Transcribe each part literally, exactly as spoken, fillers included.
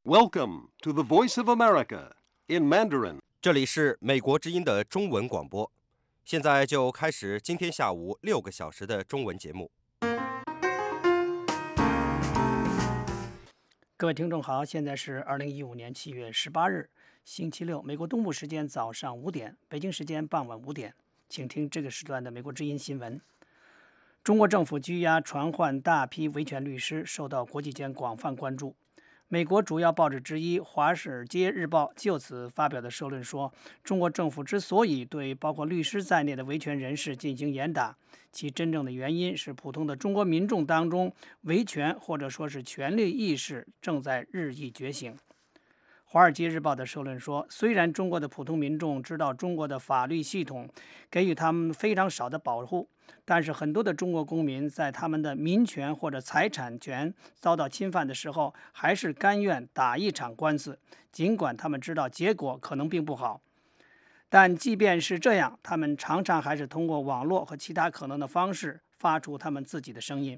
Welcome to the Voice of America in Mandarin. 这里是美国之音的中文广播，现在就开始今天下午六个小时的中文节目。 各位听众好，现在是二零一五年七月十八日，星期六，美国东部时间早上五点，北京时间傍晚五点，请听这个时段的美国之音新闻。中国政府拘押传唤大批维权律师，受到国际间广泛关注。美国主要报纸之一《华尔街日报》就此发表的社论说，中国政府之所以对包括律师在内的维权人士进行严打，其真正的原因是普通的中国民众当中维权或者说是权利意识正在日益觉醒。《华尔街日报》的社论说，虽然中国的普通民众知道中国的法律系统给予他们非常少的保护，但是很多的中国公民在他们的民权或者财产权遭到侵犯的时候，还是甘愿打一场官司，尽管他们知道结果可能并不好。但即便是这样，他们常常还是通过网络和其他可能的方式发出他们自己的声音。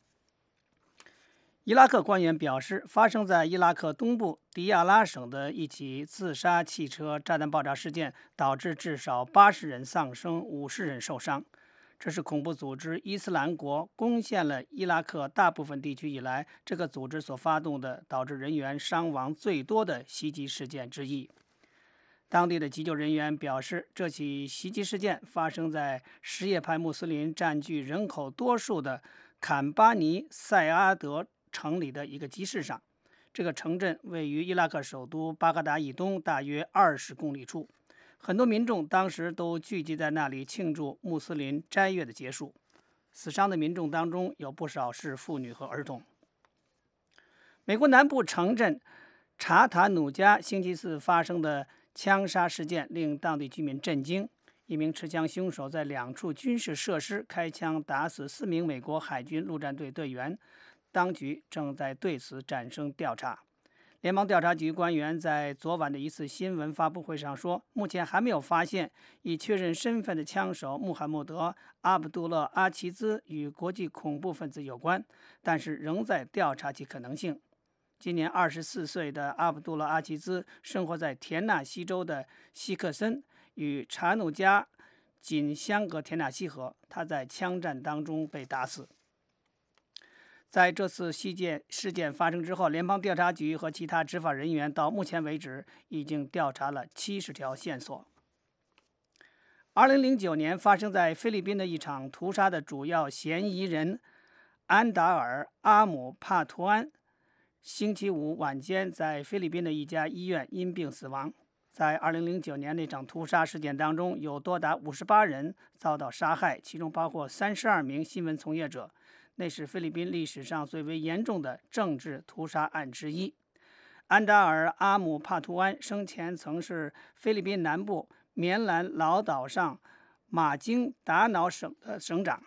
伊拉克官员表示，发生在伊拉克东部迪亚拉省的一起自杀汽车炸弹爆炸事件，导致至少八十人丧生，五十人受伤。这是恐怖组织伊斯兰国攻陷了伊拉克大部分地区以来，这个组织所发动的导致人员伤亡最多的袭击事件之一。当地的急救人员表示，这起袭击事件发生在什叶派穆斯林占据人口多数的坎巴尼塞阿德城里的一个集市上。这个城镇位于伊拉克首都巴格达以东大约二十公里处。很多民众当时都聚集在那里庆祝穆斯林斋月的结束。死伤的民众当中有不少是妇女和儿童。美国南部城镇查塔努加星期四发生的枪杀事件令当地居民震惊。一名持枪凶手在两处军事设施开枪打死四名美国海军陆战队队员，当局正在对此展开调查。联邦调查局官员在昨晚的一次新闻发布会上说，目前还没有发现已确认身份的枪手穆罕默德·阿卜杜勒·阿齐兹与国际恐怖分子有关，但是仍在调查其可能性。今年二十四岁的阿卜杜勒·阿齐兹生活在田纳西州的希克森，与查努加仅相隔田纳西河。他在枪战当中被打死。在这次事件事件发生之后，联邦调查局和其他执法人员到目前为止已经调查了七十条线索。二零零九年发生在菲律宾的一场屠杀的主要嫌疑人安达尔·阿姆帕图安，星期五晚间在菲律宾的一家医院因病死亡。在二零零九年那场屠杀事件当中，有多达五十八人遭到杀害，其中包括三十二名新闻从业者。那是菲律宾历史上最为严重的政治屠杀案之一。安达尔·阿姆帕图安生前曾是菲律宾南部棉兰老岛上马京达瑙省的省长。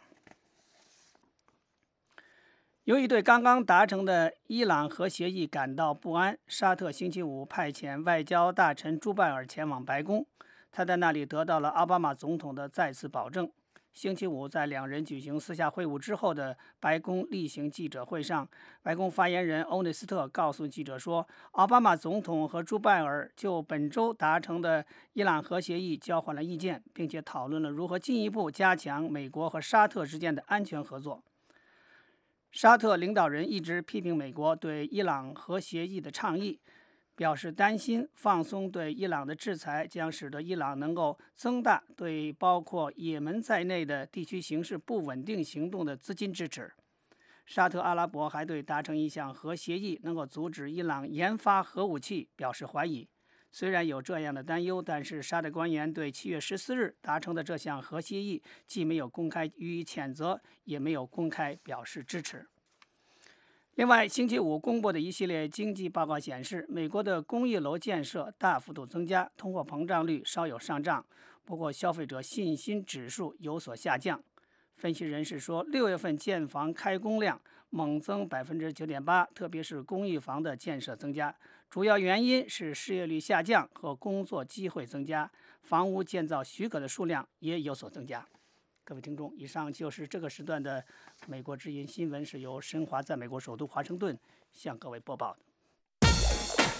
由于对刚刚达成的伊朗核协议感到不安，沙特星期五派遣外交大臣朱拜尔前往白宫，他在那里得到了奥巴马总统的再次保证。星期五，在两人举行私下会晤之后的白宫例行记者会上，白宫发言人欧内斯特告诉记者说，奥巴马总统和朱拜尔就本周达成的伊朗核协议交换了意见，并且讨论了如何进一步加强美国和沙特之间的安全合作。沙特领导人一直批评美国对伊朗核协议的倡议，表示担心放松对伊朗的制裁将使得伊朗能够增大对包括也门在内的地区形势不稳定行动的资金支持。沙特阿拉伯还对达成一项核协议能够阻止伊朗研发核武器表示怀疑。虽然有这样的担忧，但是沙特官员对七月十四日达成的这项核协议既没有公开予以谴责，也没有公开表示支持。另外，星期五公布的一系列经济报告显示，美国的公寓楼建设大幅度增加，通货膨胀率稍有上涨，不过消费者信心指数有所下降。分析人士说，六月份建房开工量猛增 百分之九点八， 特别是公寓房的建设增加，主要原因是失业率下降和工作机会增加，房屋建造许可的数量也有所增加。各位听众，以上就是这个时段的美国之音新闻，是由申华在美国首都华盛顿向各位播报的。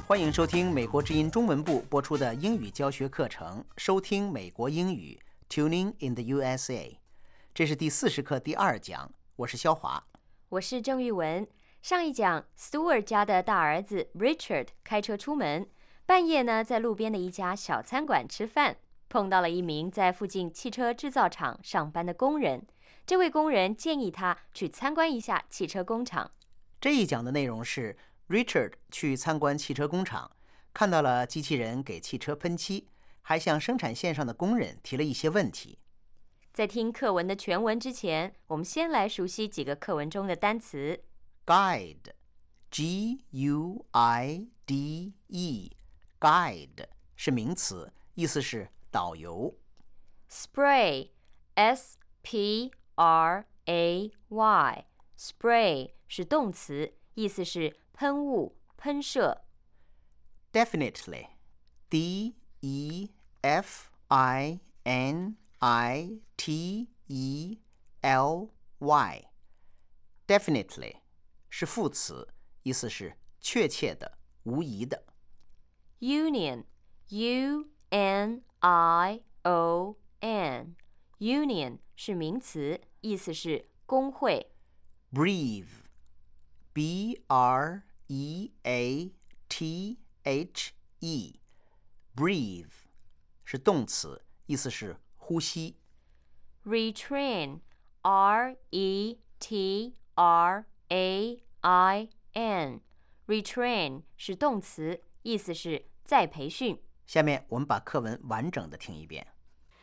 欢迎收听美国之音中文部播出的英语教学课程，收听美国英语 Tuning in the U S A。 这是第四十课第二讲，我是肖华。 我是郑玉文。上一讲 Stuart 家的大儿子 Richard 开车出门，半夜呢在路边的一家小餐馆吃饭，碰到了一名在附近汽车制造厂上班的工人。这位工人建议他去参观一下汽车工厂。 这一讲的内容是 Richard 去参观汽车工厂，看到了机器人给汽车喷漆，还向生产线上的工人提了一些问题。 在听课文的全文之前，我们先来熟悉几个课文中的单词。 Guide G U I D E Guide 是名词，意思是导游。 Spray S P R A Y Spray 是动词，意思是喷雾、喷射。 Definitely D E F I N I T E L Y Definitely 是副词，意思是确切的、无疑的。 Union U N I O N Union 是名词，意思是工会。 Breathe B R E A T H E Breathe 是动词，意思是呼吸。 Retrain R E T R A I N Retrain 是动词，意思是再培训。 下面我们把课文完整的听一遍。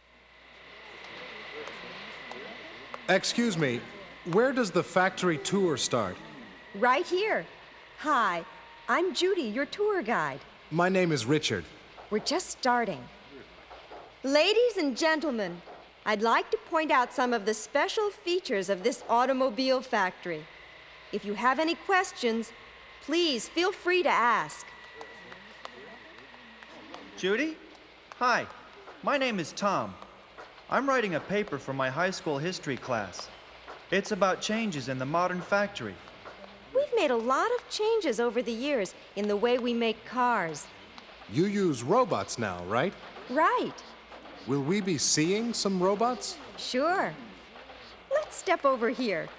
Excuse me, where does the factory tour start? Right here. Hi, I'm Judy, your tour guide. My name is Richard. We're just starting. Ladies and gentlemen, I'd like to point out some of the special features of this automobile factory. If you have any questions, please feel free to ask. Judy? Hi, my name is Tom. I'm writing a paper for my high school history class. It's about changes in the modern factory. We've made a lot of changes over the years in the way we make cars. You use robots now, right? Right. Will we be seeing some robots? Sure. Let's step over here.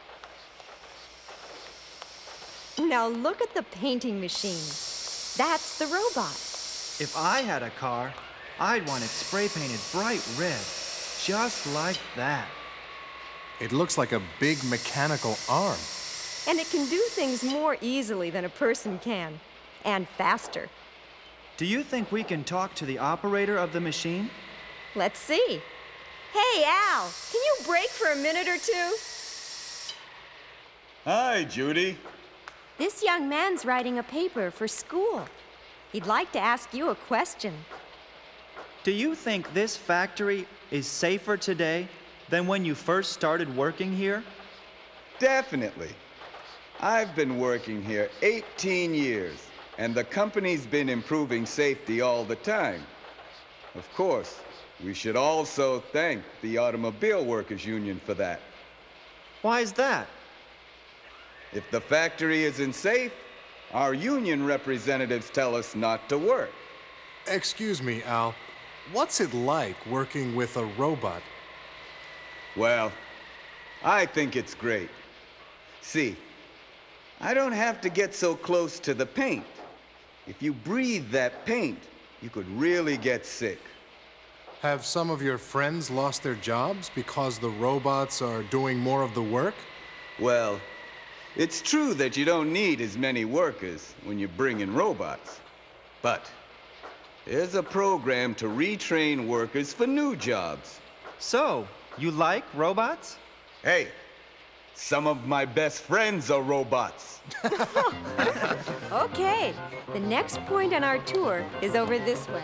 Now look at the painting machine. That's the robot. If I had a car, I'd want it spray painted bright red, just like that. It looks like a big mechanical arm. And it can do things more easily than a person can, and faster. Do you think we can talk to the operator of the machine? Let's see. Hey, Al, can you break for a minute or two? Hi, Judy. This young man's writing a paper for school. He'd like to ask you a question. Do you think this factory is safer today than when you first started working here? Definitely. I've been working here eighteen years, and the company's been improving safety all the time. Of course, we should also thank the Automobile Workers Union for that. Why is that? If the factory isn't safe, our union representatives tell us not to work. Excuse me, Al. What's it like working with a robot? Well, I think it's great. See, I don't have to get so close to the paint. If you breathe that paint, you could really get sick. Have some of your friends lost their jobs because the robots are doing more of the work? Well, it's true that you don't need as many workers when you bring in robots. But there's a program to retrain workers for new jobs. So, you like robots? Hey, some of my best friends are robots. Okay, the next point on our tour is over this way.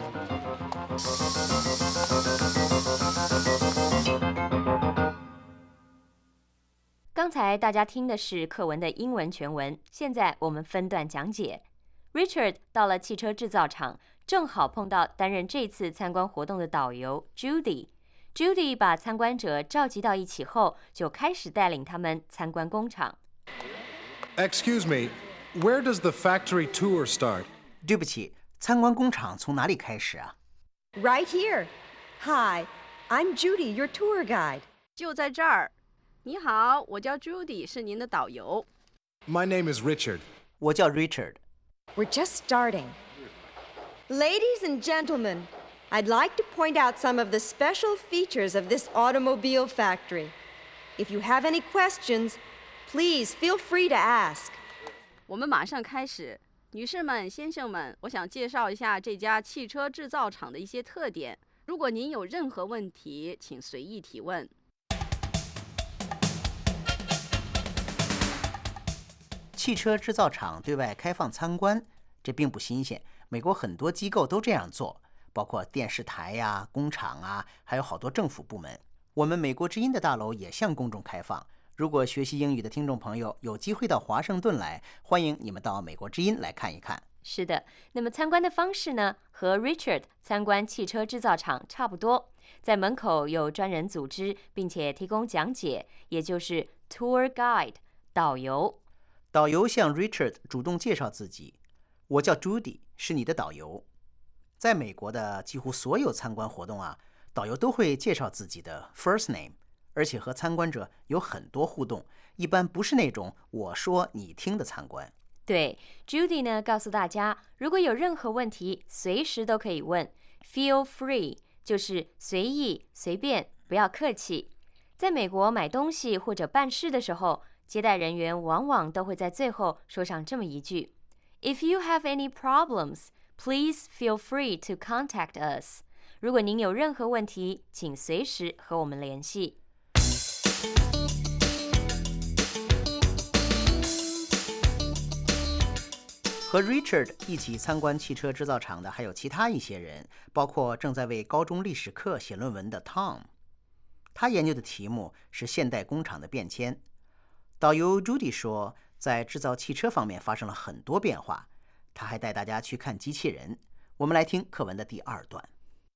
刚才大家听的是课文的英文全文，现在我们分段讲解。Richard 到了汽车制造厂，正好碰到担任这次参观活动的导游 Judy。Judy 把参观者召集到一起后，就开始带领他们参观工厂。 Excuse me, where does the factory tour start? 对不起，参观工厂从哪里开始啊？ Right here. Hi, I'm Judy, your tour guide. 就在这儿。你好，我叫 Judy， 是您的导游。 My name is Richard. 我叫 Richard。 We're just starting. Ladies and gentlemen, I'd like to point out some of the special features of this automobile factory. If you have any questions, please feel free to ask. 我们马上开始。女士们、先生们，我想介绍一下这家汽车制造厂的一些特点。如果您有任何问题，请随意提问。 汽车制造厂对外开放参观，这并不新鲜，美国很多机构都这样做，包括电视台呀、工厂啊，还有好多政府部门。我们美国之音的大楼也向公众开放。如果学习英语的听众朋友有机会到华盛顿来，欢迎你们到美国之音来看一看。 是的，那么参观的方式呢，和 Richard 参观汽车制造厂差不多。在门口有专人组织，并且提供讲解，也就是 tour guide 导游。 导游向 Richard 主动介绍自己，我叫 Judy， 是你的导游。在美国的几乎所有参观活动啊，导游都会介绍自己的 first name， 而且和参观者有很多互动，一般不是那种我说你听的参观。 对 Judy 呢，告诉大家，如果有任何问题，随时都可以问 ，feel free 就是随意、随便，不要客气。在美国买东西或者办事的时候，接待人员往往都会在最后说上这么一句 ：If you have any problems, please feel free to contact us。如果您有任何问题，请随时和我们联系。 和 Richard 一起参观汽车制造厂的还有其他一些人，包括正在为高中历史课写论文的 Tom。他研究的题目是现代工厂的变迁。导游 Judy 说，在制造汽车方面发生了很多变化。他还带大家去看机器人。我们来听课文的第二段。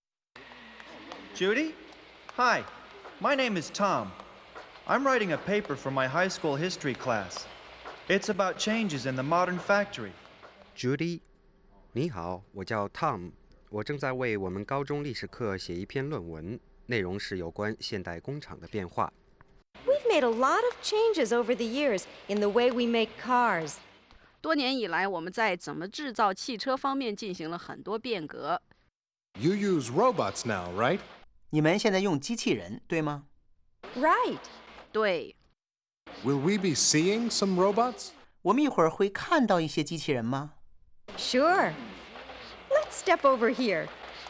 Judy? Hi, my name is Tom. I'm writing a paper for my high school history class. It's about changes in the modern factory.Judy, 你好，我叫 Tom， 我正在为我们高中历史课写一篇论文，内容是有关现代工厂的变化。 We've made a lot of changes over the years in the way we make cars. 多年以来，我们在怎么制造汽车方面进行了很多变革。 You use robots now, right? 你们现在用机器人，对吗？ Right. 对。 Will we be seeing some robots? 我们一会儿会看到一些机器人吗？ Sure. Let's step over here.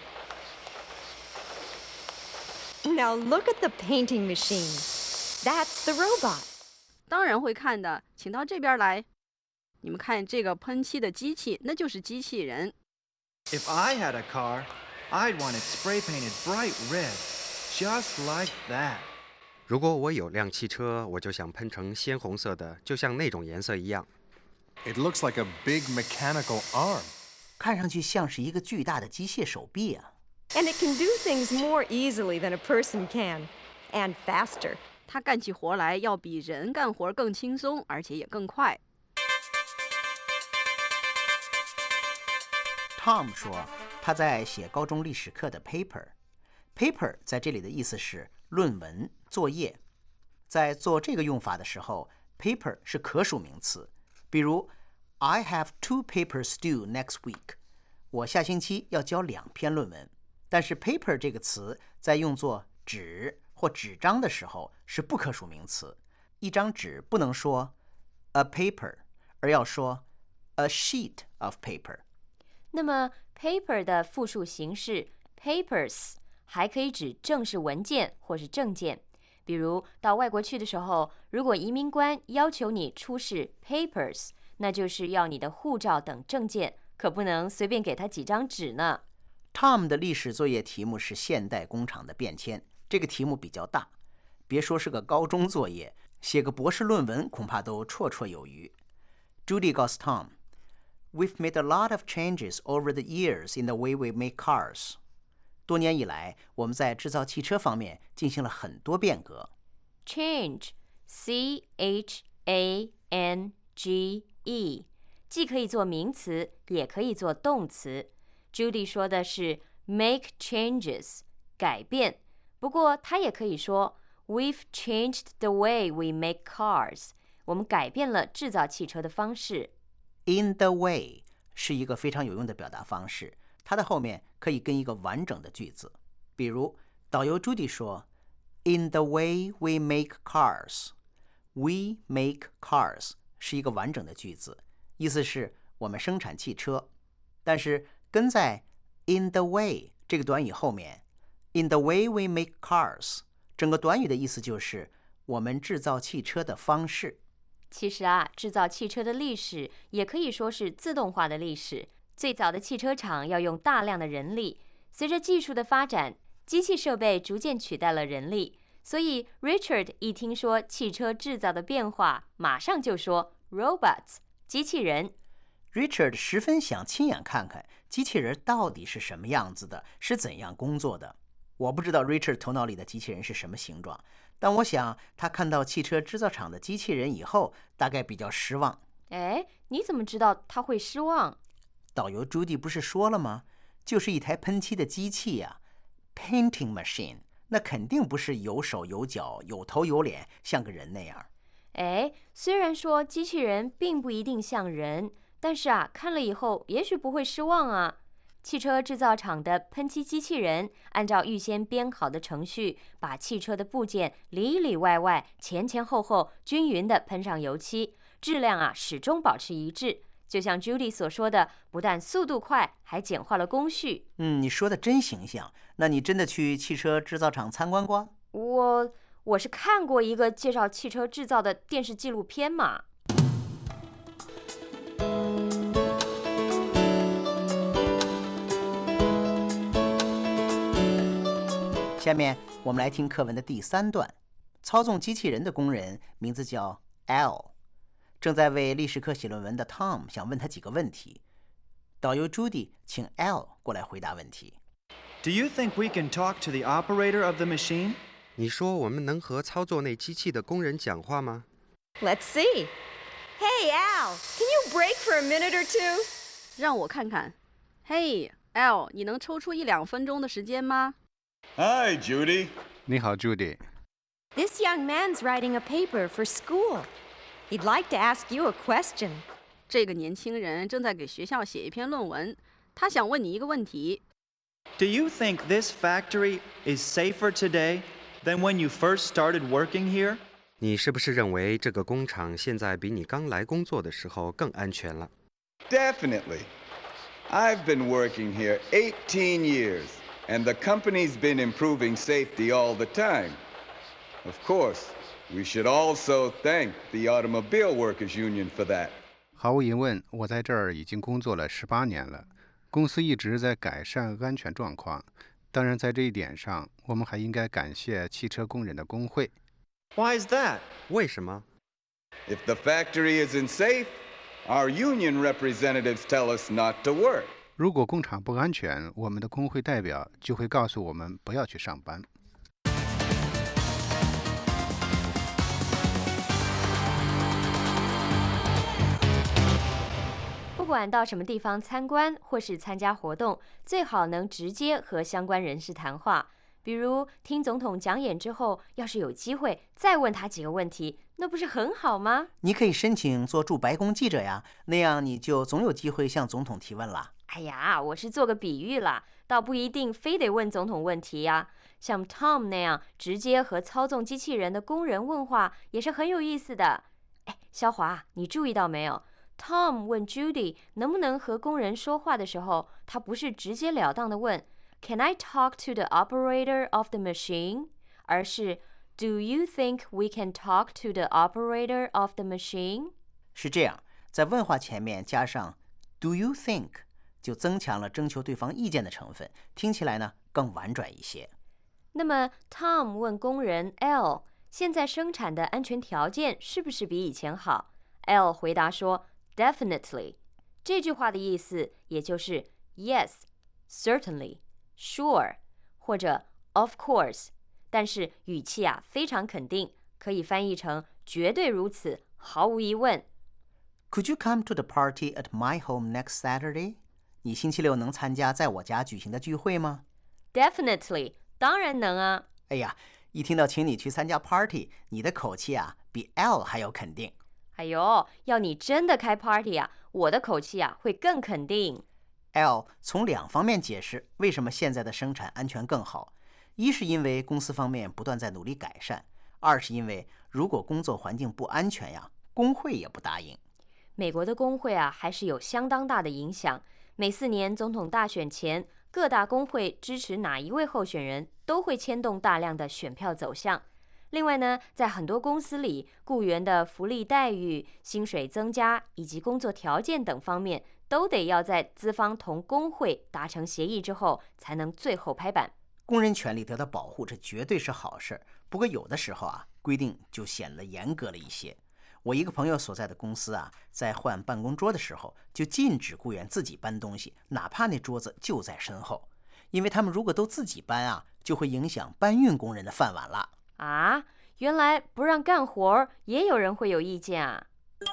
Now look at the painting machine. That's the robot. 当然会看的，请到这边来。你们看这个喷漆的机器，那就是机器人。 If I had a car, I'd want it spray painted bright red, just like that. 如果我有辆汽车，我就想喷成鲜红色的，就像那种颜色一样。 It looks like a big mechanical arm. 看上去像是一个巨大的机械手臂啊。 And it can do things more easily than a person can, and faster. 它干起活来要比人干活更轻松，而且也更快。 Tom 说，他在写高中历史课的 paper。paper 在这里的意思是论文、作业。在做这个用法的时候 ，paper 是可数名词。比如 ，I have two papers due next week。我下星期要交两篇论文。但是 paper 这个词在用作纸或纸张的时候是不可数名词。一张纸不能说 a paper， 而要说 a sheet of paper。 那么 paper 的复数形式 papers 还可以指正式文件或是证件。比如到外国去的时候，如果移民官要求你出示 papers， 那就是要你的护照等证件，可不能随便给他几张纸呢。 Tom 的历史作业题目是现代工厂的变迁，这个题目比较大，别说是个高中作业，写个博士论文恐怕都绰绰有余。Judy 告诉 Tom，We've made a lot of changes over the years in the way we make cars. 多年以来，我们在制造汽车方面进行了很多变革。 Change, C H A N G E， 既可以做名词，也可以做动词。Judy 说的是 make changes， 改变。不过她也可以说 We've changed the way we make cars， 我们改变了制造汽车的方式。 In the way 是一个非常有用的表达方式，它的后面可以跟一个完整的句子。比如导游朱迪说 In the way we make cars， We make cars 是一个完整的句子，意思是我们生产汽车。但是跟在 in the way 这个短语后面 In the way we make cars， 整个短语的意思就是我们制造汽车的方式。 其实啊，制造汽车的历史也可以说是自动化的历史。最早的汽车厂要用大量的人力，随着技术的发展，机器设备逐渐取代了人力。所以 Richard 一听说汽车制造的变化，马上就说 robots， 机器人。 Richard 十分想亲眼看看机器人到底是什么样子的，是怎样工作的。我不知道 Richard 头脑里的机器人是什么形状，但我想他看到汽车制造厂的机器人以后，大概比较失望。 哎，你怎么知道他会失望？ 导游朱迪不是说了吗？就是一台喷漆的机器呀、啊、，painting machine， 那肯定不是有手有脚、有头有脸，像个人那样。 哎，虽然说机器人并不一定像人，但是啊，看了以后也许不会失望啊。汽车制造厂的喷漆机器人按照预先编好的程序，把汽车的部件里里外外、前前后后均匀地喷上油漆，质量啊始终保持一致。就像 Judy 所说的，不但速度快，还简化了工序。 嗯，你说的真形象。那你真的去汽车制造厂参观过？ 我我是看过一个介绍汽车制造的电视纪录片嘛。 下面我们来听课文的第三段。操纵机器人的工人名字叫 Al， 正在为历史课写论文的 Tom 想问他几个问题。导游 Judy 请 Al 过来回答问题。 Do you think we can talk to the operator of the machine? 你说我们能和操作那机器的工人讲话吗？ Let's see. Hey, Al, can you break for a minute or two? 让我看看。嘿 Al， 你能抽出一两分钟的时间吗？ Hi, Judy. 你好 Judy。 This young man's writing a paper for school. He'd like to ask you a question. 这个年轻人正在给学校写一篇论文，他想问你一个问题。 Do you think this factory is safer today than when you first started working here? 你是不是认为这个工厂现在比你刚来工作的时候更安全了？ Definitely. I've been working here eighteen years, and the company's been improving safety all the time. Of course, we should also thank the Automobile Workers Union for that. 毫无疑问，我在这儿已经工作了十八年了，公司一直在改善安全状况。当然，在这一点上，我们还应该感谢汽车工人的工会。 Why is that? 为什么？ If the factory isn't safe, our union representatives tell us not to work. 如果工厂不安全，我们的工会代表就会告诉我们不要去上班。 不管到什么地方参观或是参加活动，最好能直接和相关人士谈话。比如听总统讲演之后，要是有机会再问他几个问题，那不是很好吗？ 你可以申请做驻白宫记者呀，那样你就总有机会向总统提问了。 哎呀，我是做个比喻啦，倒不一定非得问总统问题呀。像 Tom 那样直接和操纵机器人的工人问话，也是很有意思的。哎，肖华，你注意到没有？ Tom 问 Judy 能不能和工人说话的时候，他不是直截了当的问 Can I talk to the operator of the machine? 而是 Do you think we can talk to the operator of the machine? 是这样，在问话前面加上 Do you think 就增强了征求对方意见的成分，听起来呢更婉转一些。 那么 Tom 问工人 L 现在生产的安全条件是不是比以前好？ L 回答说Definitely， 这句话的意思也就是 Yes, certainly, sure 或者 Of course， 但是语气啊非常肯定，可以翻译成绝对如此，毫无疑问。 Could you come to the party at my home next Saturday? 你星期六能参加在我家举行的聚会吗？ Definitely， 当然能啊。 哎呀，一听到请你去参加 party， 你的口气啊比 L 还要肯定。 哎呦，要你真的开 party 啊，我的口气啊会更肯定。 L 从两方面解释为什么现在的生产安全更好，一是因为公司方面不断在努力改善，二是因为如果工作环境不安全呀，工会也不答应。 美国的工会啊还是有相当大的影响，每四年总统大选前，各大工会支持哪一位候选人，都会牵动大量的选票走向。另外呢，在很多公司里，雇员的福利待遇、薪水增加以及工作条件等方面，都得要在资方同工会达成协议之后，才能最后拍板。 工人权利得到保护，这绝对是好事。不过有的时候啊，规定就显得严格了一些。我一个朋友所在的公司啊，在换办公桌的时候，就禁止雇员自己搬东西，哪怕那桌子就在身后，因为他们如果都自己搬啊，就会影响搬运工人的饭碗了。 啊，原来不让干活也有人会有意见啊。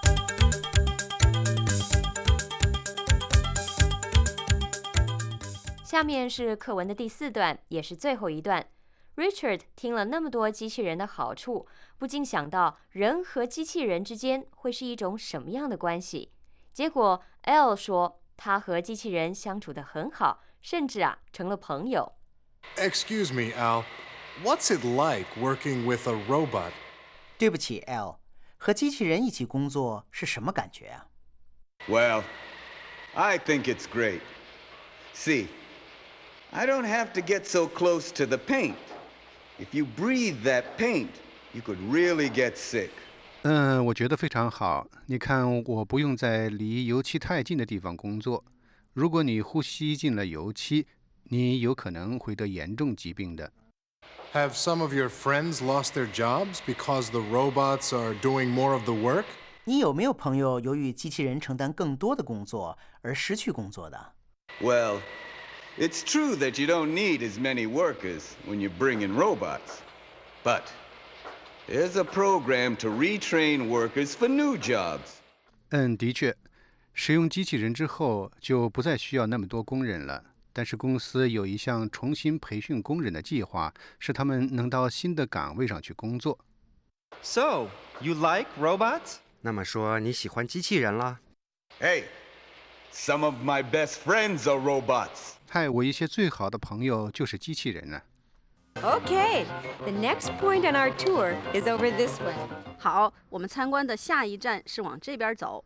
下面是课文的第四段，也是最后一段。Richard 听了那么多机器人的好处，不禁想到人和机器人之间会是一种什么样的关系。结果 L 说他和机器人相处得很好，甚至啊成了朋友。 Excuse me, Al. What's it like working with a robot? 对不起 L， 和机器人一起工作是什么感觉啊？ Well, I think it's great. See, I don't have to get so close to the paint. If you breathe that paint, you could really get sick. 嗯，我觉得非常好。你看，我不用在离油漆太近的地方工作。如果你呼吸进了油漆，你有可能会得严重疾病的。 Have some of your friends lost their jobs because the robots are doing more of the work? 你有没有朋友由于机器人承担更多的工作而失去工作的？ Well, it's true that you don't need as many workers when you bring in robots. But there's a program to retrain workers for new jobs. 嗯，的确，使用机器人之后就不再需要那么多工人了。但是公司有一项重新培训工人的计划，使他们能到新的岗位上去工作。 So, you like robots? 那么说你喜欢机器人啦？ Hey, some of my best friends are robots. 嗨，我一些最好的朋友就是机器人呢。 Okay, the next point on our tour is over this way. 好，我们参观的下一站是往这边走。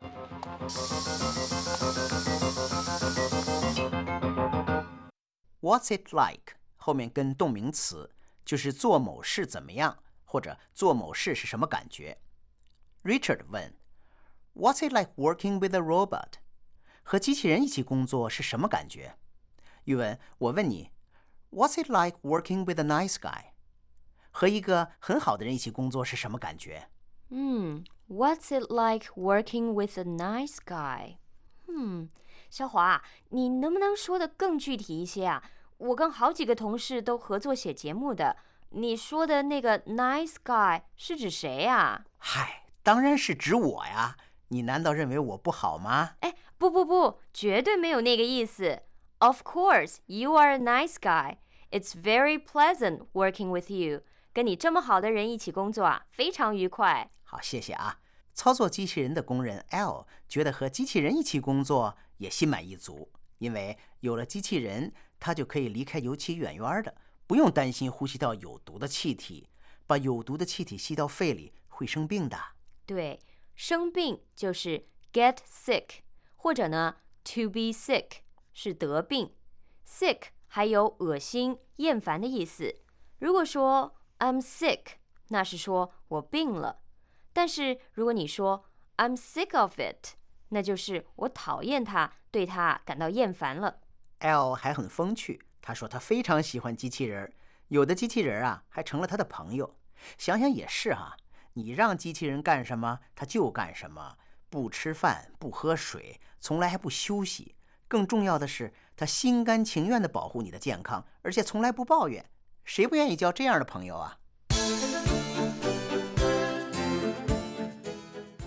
What's it like 后面跟动名词，就是做某事怎么样，或者做某事是什么感觉。Richard 问 What's it like working with a robot? 和机器人一起工作是什么感觉？语文，我问你 What's it like working with a nice guy? 和一个很好的人一起工作是什么感觉？ 嗯 What's it like working with a nice guy? 嗯，小华，你能不能说得更具体一些啊？我跟好几个同事都合作写节目的，你说的那个 nice guy 是指谁啊？ 嗨，当然是指我呀！你难道认为我不好吗？ 哎，不不不，绝对没有那个意思。Of course, you are a nice guy. It's very pleasant working with you. 跟你这么好的人一起工作啊，非常愉快。 好，谢谢啊。操作机器人的工人 L 觉得和机器人一起工作也心满意足，因为有了机器人，他就可以离开油漆远远的，不用担心呼吸到有毒的气体。把有毒的气体吸到肺里会生病的。 对，生病就是 get sick， 或者呢 to be sick 是得病。sick 还有恶心、厌烦的意思。如果说 I'm sick， 那是说我病了。但是如果你说 I'm sick of it， 那就是我讨厌它，对它感到厌烦了。 L 还很风趣，他说他非常喜欢机器人，有的机器人啊还成了他的朋友。想想也是哈、啊，你让机器人干什么他就干什么，不吃饭不喝水，从来还不休息。更重要的是，他心甘情愿地保护你的健康，而且从来不抱怨。谁不愿意交这样的朋友啊？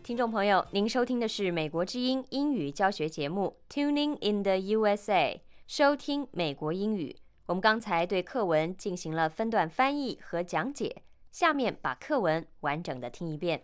听众朋友，您收听的是美国之音英语教学节目 Tuning in the U S A， 收听美国英语。我们刚才对课文进行了分段翻译和讲解，下面把课文完整的听一遍。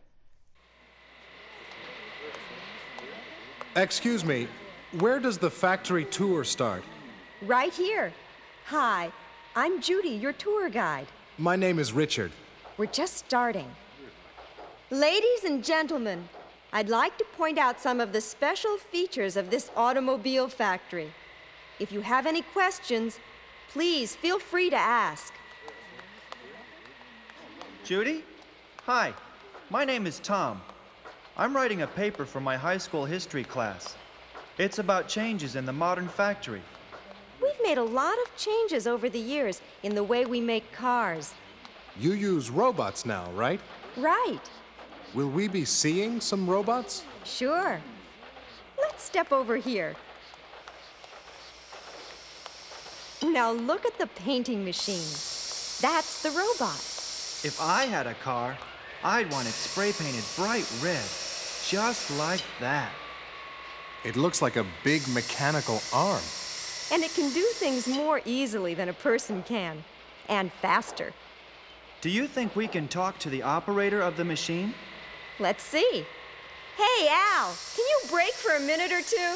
Excuse me, where does the factory tour start? Right here. Hi, I'm Judy, your tour guide. My name is Richard. We're just starting. Ladies and gentlemen, I'd like to point out some of the special features of this automobile factory. If you have any questions, please feel free to ask. Judy? Hi, my name is Tom. I'm writing a paper for my high school history class. It's about changes in the modern factory. We've made a lot of changes over the years in the way we make cars. You use robots now, right? Right. Will we be seeing some robots? Sure. Let's step over here. Now look at the painting machine. That's the robot. If I had a car, I'd want it spray painted bright red, just like that. It looks like a big mechanical arm. And it can do things more easily than a person can, and faster. Do you think we can talk to the operator of the machine? Let's see. Hey, Al, can you break for a minute or two?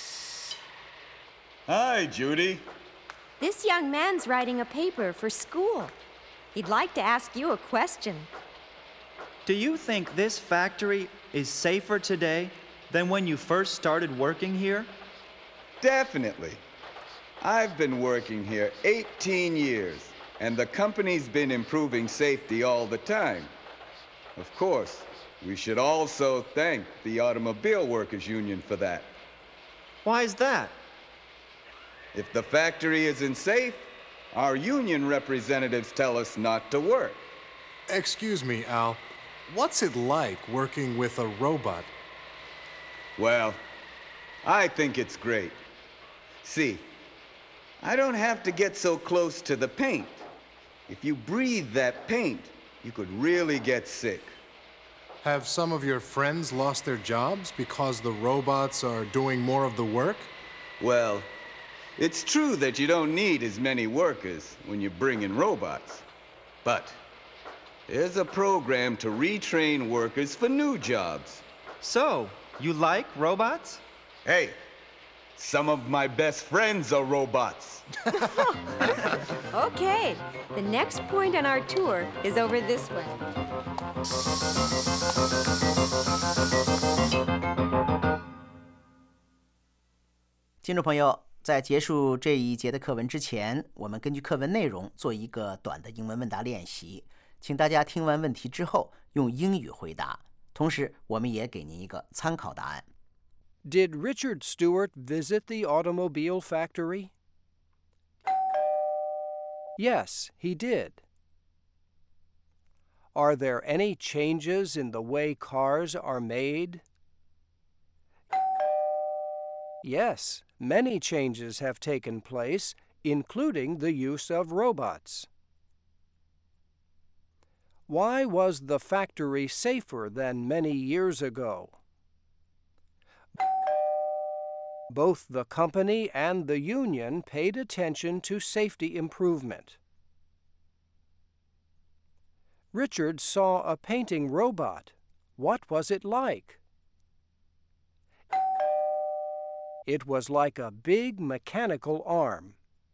Hi, Judy. This young man's writing a paper for school. He'd like to ask you a question. Do you think this factory is safer today than when you first started working here? Definitely. I've been working here eighteen years, and the company's been improving safety all the time. Of course, we should also thank the Automobile Workers Union for that. Why is that? If the factory isn't safe, our union representatives tell us not to work. Excuse me, Al. What's it like working with a robot? Well, I think it's great. See, I don't have to get so close to the paint. If you breathe that paint, you could really get sick. Have some of your friends lost their jobs because the robots are doing more of the work? Well, it's true that you don't need as many workers when you bring in robots. But there's a program to retrain workers for new jobs. So, you like robots? Hey, some of my best friends are robots. Okay, the next point on our tour is over this way. 听众朋友，在结束这一节的课文之前，我们根据课文内容做一个短的英文问答练习，请大家听完问题之后用英语回答，同时我们也给您一个参考答案。 Did Richard Stewart visit the automobile factory? Yes, he did. Are there any changes in the way cars are made? Yes, many changes have taken place, including the use of robots. Why was the factory safer than many years ago? Both the company and the union paid attention to safety improvement. Richard saw a painting robot. What was it like? It was like a big mechanical arm.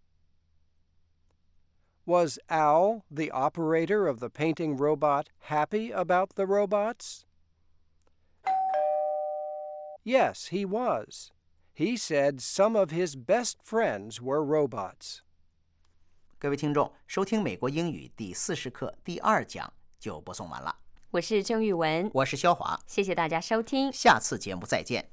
Was Al, the operator of the painting robot, happy about the robots? Yes, he was. He said some of his best friends were robots. 各位听众，收听美国英语第四十课第二讲就播送完了。 我是郑玉文， 我是肖华， 谢谢大家收听， 下次节目再见。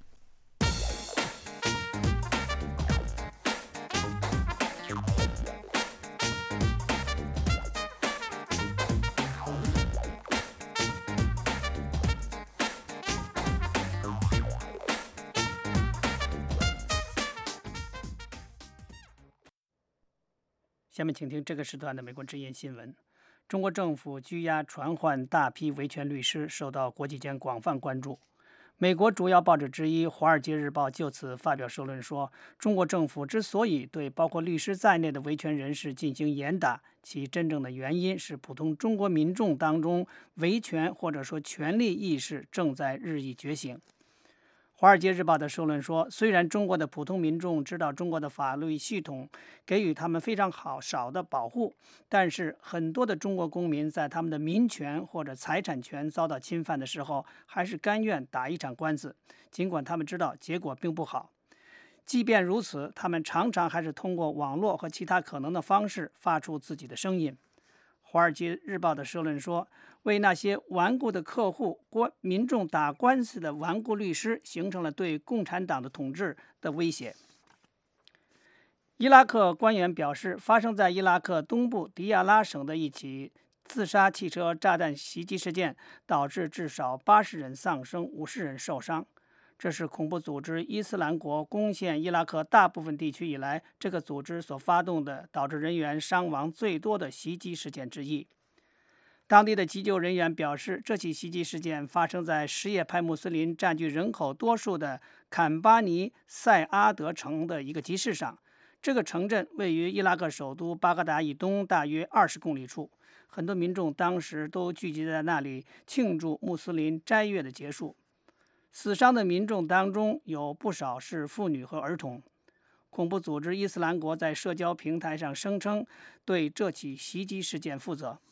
下面请听这个时段的美国之音新闻。中国政府拘押传唤大批维权律师，受到国际间广泛关注。 美国主要报纸之一《华尔街日报》就此发表社论说，中国政府之所以对包括律师在内的维权人士进行严打，其真正的原因是普通中国民众当中维权或者说权利意识正在日益觉醒。《华尔街日报》的社论说，虽然中国的普通民众知道中国的法律系统给予他们非常好少的保护，但是很多的中国公民在他们的民权或者财产权遭到侵犯的时候，还是甘愿打一场官司，尽管他们知道结果并不好。即便如此，他们常常还是通过网络和其他可能的方式发出自己的声音。《华尔街日报》的社论说，为那些顽固的客户、官民众打官司的顽固律师形成了对共产党的统治的威胁。伊拉克官员表示，发生在伊拉克东部迪亚拉省的一起自杀汽车炸弹袭击事件，导致至少八十人丧生，五十人受伤。这是恐怖组织伊斯兰国攻陷伊拉克大部分地区以来，这个组织所发动的导致人员伤亡最多的袭击事件之一。当地的急救人员表示，这起袭击事件发生在什叶派穆斯林占据人口多数的坎巴尼塞阿德城的一个集市上。这个城镇位于伊拉克首都巴格达以东大约二十公里处，很多民众当时都聚集在那里庆祝穆斯林斋月的结束。死伤的民众当中有不少是妇女和儿童。恐怖组织伊斯兰国在社交平台上声称对这起袭击事件负责。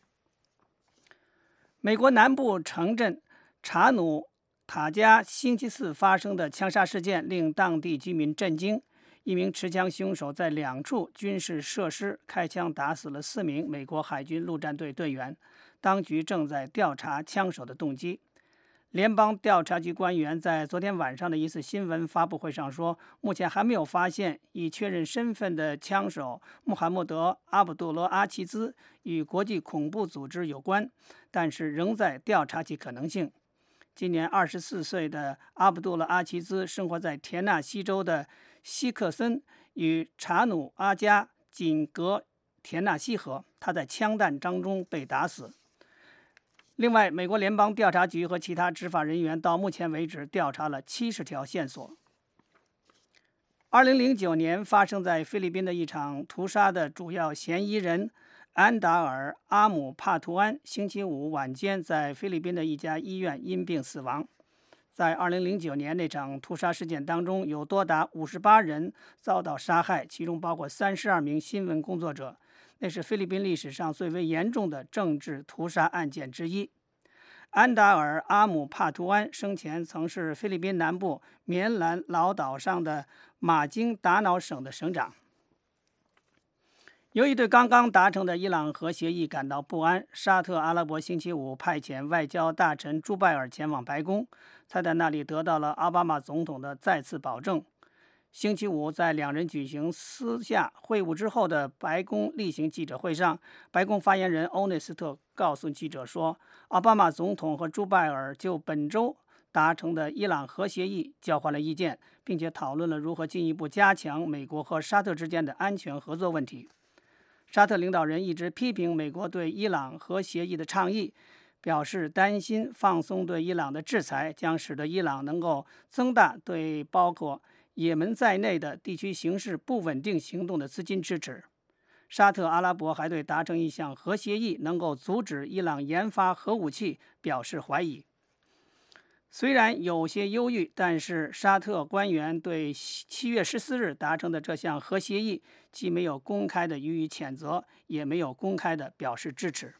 美国南部城镇查努塔加星期四发生的枪杀事件令当地居民震惊。一名持枪凶手在两处军事设施开枪打死了四名美国海军陆战队队员，当局正在调查枪手的动机。联邦调查局官员在昨天晚上的一次新闻发布会上说，目前还没有发现已确认身份的枪手穆罕默德·阿卜杜勒·阿齐兹与国际恐怖组织有关，但是仍在调查其可能性。今年二十四岁的阿卜杜勒·阿齐兹生活在田纳西州的希克森，与查努阿加仅隔田纳西河，他在枪弹当中被打死。另外，美国联邦调查局和其他执法人员到目前为止调查了七十条线索。二零零九年发生在菲律宾的一场屠杀的主要嫌疑人安达尔·阿姆帕图安星期五晚间在菲律宾的一家医院因病死亡。在二零零九年那场屠杀事件当中，有多达五十八人遭到杀害，其中包括三十二名新闻工作者。那是菲律宾历史上最为严重的政治屠杀案件之一。安达尔·阿姆帕图安生前曾是菲律宾南部棉兰老岛上的马京达瑙省的省长。由于对刚刚达成的伊朗核协议感到不安，沙特阿拉伯星期五派遣外交大臣朱拜尔前往白宫，他在那里得到了奥巴马总统的再次保证。星期五，在两人举行私下会晤之后的白宫例行记者会上，白宫发言人欧内斯特告诉记者说，奥巴马总统和朱拜尔就本周达成的伊朗核协议交换了意见，并且讨论了如何进一步加强美国和沙特之间的安全合作问题。沙特领导人一直批评美国对伊朗核协议的倡议，表示担心放松对伊朗的制裁将使得伊朗能够增大对包括也门在内的地区形势不稳定行动的资金支持。沙特阿拉伯还对达成一项核协议能够阻止伊朗研发核武器表示怀疑。虽然有些忧郁，但是沙特官员对七月十四日达成的这项核协议既没有公开的予以谴责，也没有公开的表示支持。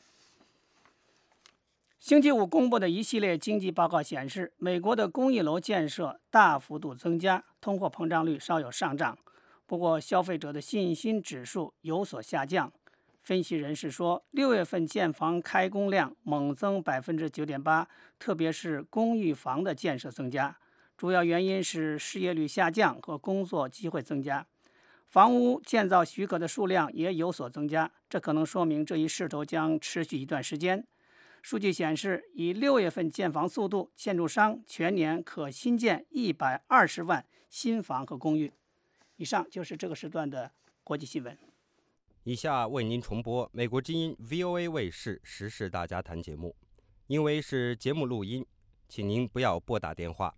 星期五公布的一系列经济报告显示，美国的公寓楼建设大幅度增加，通货膨胀率稍有上涨，不过消费者的信心指数有所下降。分析人士说，六月份建房开工量猛增 百分之九点八， 特别是公寓房的建设增加，主要原因是失业率下降和工作机会增加。房屋建造许可的数量也有所增加，这可能说明这一势头将持续一段时间。数据显示，以六月份建房速度，建筑商全年可新建一百二十万新房和公寓。以上就是这个时段的国际新闻。 以下为您重播美国之音 V O A 卫视时事大家谈节目。因为是节目录音， 请您不要拨打电话。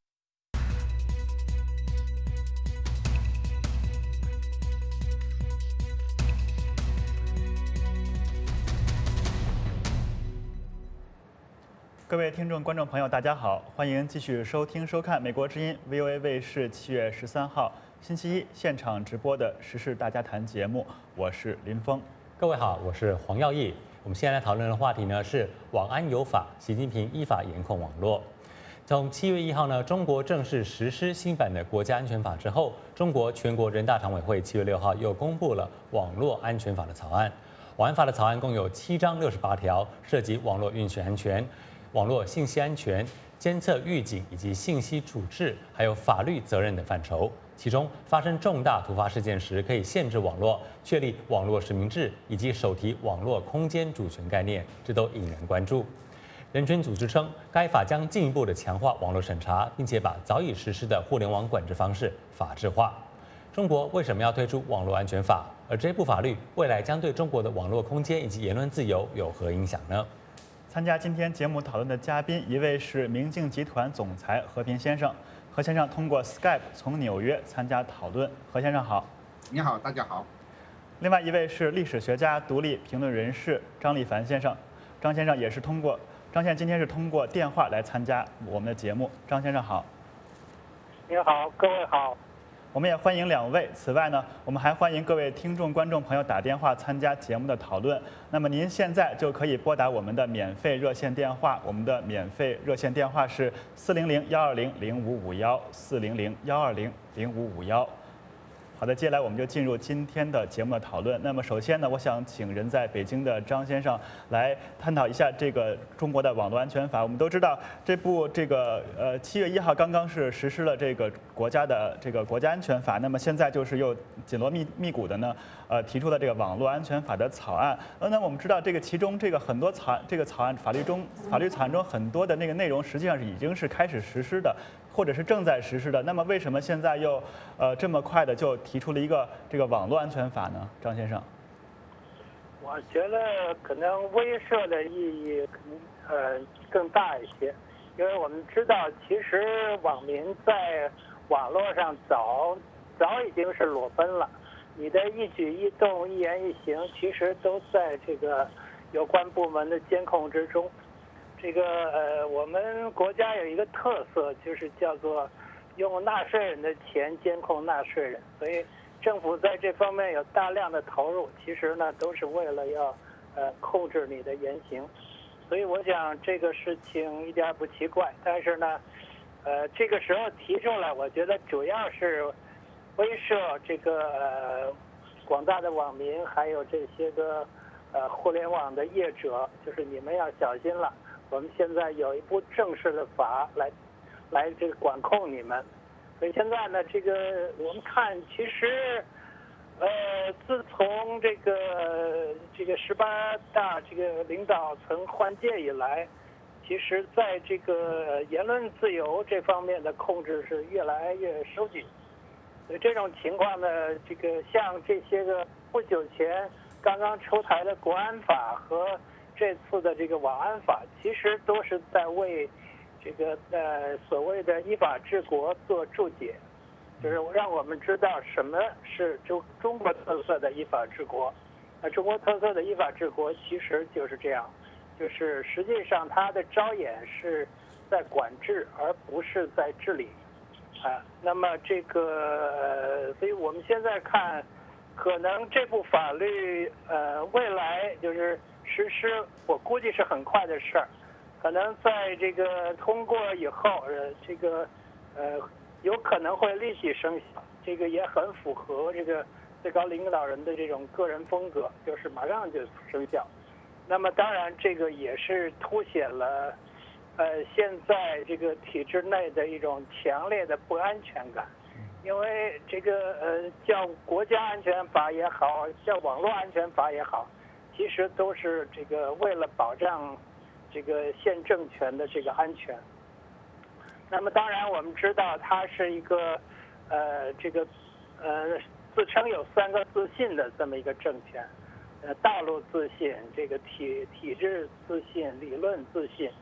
各位听众、观众朋友，大家好，欢迎继续收听、收看美国之音 V O A 卫视七月十三号星期一现场直播的时事大家谈节目，我是林峰。 各位好，我是黄耀义。我们现在来讨论的话题呢是网安有法，习近平依法严控网络。从七月一号呢，中国正式实施新版的国家安全法之后，中国全国人大常委会七月六号又公布了网络安全法的草案。网安法的草案共有七章六十八条，涉及网络运行安全、网络信息安全、监测预警以及信息处置，还有法律责任等范畴。其中，发生重大突发事件时，可以限制网络，确立网络实名制，以及首提网络空间主权概念，这都引人关注。人权组织称，该法将进一步的强化网络审查，并且把早已实施的互联网管制方式法制化。中国为什么要推出网络安全法？而这部法律未来将对中国的网络空间以及言论自由有何影响呢？ 参加今天节目讨论的嘉宾，一位是明镜集团总裁何平先生。何先生通过 Skype 从纽约参加讨论。何先生好。 你好，大家好。 另外一位是历史学家、独立评论人士张立凡先生。张先生也是通过张先生今天是通过电话来参加我们的节目。张先生好。 你好，各位好。 我们也欢迎两位。此外呢，我们还欢迎各位听众、观众朋友打电话参加节目的讨论。那么您现在就可以拨打我们的免费热线电话，我们的免费热线电话是四零零幺二零零五五幺四零零幺二零零五五幺。好的，接下来我们就进入今天的节目的讨论。那么首先呢，我想请人在北京的张先生来探讨一下这个中国的网络安全法。我们都知道，这部这个呃七月一号刚刚是实施了这个国家的这个国家安全法，那么现在就是又紧锣密密鼓的呢，呃提出了这个网络安全法的草案。呃，那么我们知道这个其中这个很多草这个草案法律中法律草案中很多的那个内容实际上是已经是开始实施的，或者是正在实施的。那么为什么现在又呃这么快的就提出了一个这个网络安全法呢？张先生， 我觉得可能威慑的意义呃更大一些，因为我们知道，其实网民在网络上早早已经是裸奔了，你的一举一动、一言一行，其实都在这个有关部门的监控之中。这个呃，我们国家有一个特色，就是叫做用纳税人的钱监控纳税人，所以政府在这方面有大量的投入，其实呢都是为了要呃控制你的言行，所以我想这个事情一点不奇怪。但是呢，呃这个时候提出来，我觉得主要是威慑这个呃广大的网民，还有这些个呃互联网的业者，就是你们要小心了。我们现在有一部正式的法来来这个管控你们。所以现在呢，这个我们看，其实，呃，自从这个这个十八大这个领导层换届以来，其实在这个言论自由这方面的控制是越来越收紧。所以这种情况呢，这个像这些个不久前刚刚出台的国安法和这次的这个网安法，其实都是在为这个呃所谓的依法治国做注解，就是让我们知道什么是中中国特色的依法治国。那中国特色的依法治国其实就是这样，就是实际上它的着眼是在管制，而不是在治理啊。那么这个呃，所以我们现在看，可能这部法律呃未来就是实施，我估计是很快的事儿。可能在这个通过以后，呃，这个呃有可能会立即生效，这个也很符合这个最高领导人的这种个人风格，就是马上就生效。那么当然，这个也是凸显了呃现在这个体制内的一种强烈的不安全感，因为这个呃叫国家安全法也好，叫网络安全法也好，其实都是这个为了保障这个现政权的这个安全。那么当然我们知道它是一个呃这个呃自称有三个自信的这么一个政权，呃道路自信，这个体体制自信，理论自信。